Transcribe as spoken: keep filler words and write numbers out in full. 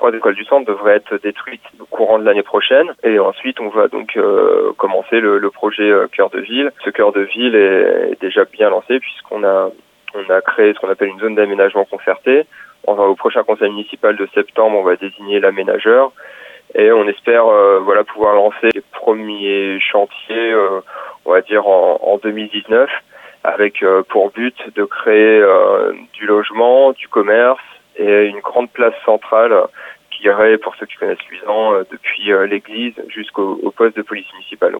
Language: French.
trois écoles du centre devraient être détruites au courant de l'année prochaine. Et ensuite, on va donc euh, commencer le, le projet euh, Cœur de Ville. Ce Cœur de Ville est, est déjà bien lancé puisqu'on a, on a créé ce qu'on appelle une zone d'aménagement concerté. On va au prochain conseil municipal de septembre, on va désigner l'aménageur. Et on espère euh, voilà pouvoir lancer les premiers chantiers, euh, on va dire en, en deux mille dix-neuf, avec euh, pour but de créer euh, du logement, du commerce et une grande place centrale qui irait, pour ceux qui connaissent Luisan, euh, depuis euh, l'église jusqu'au au poste de police municipale.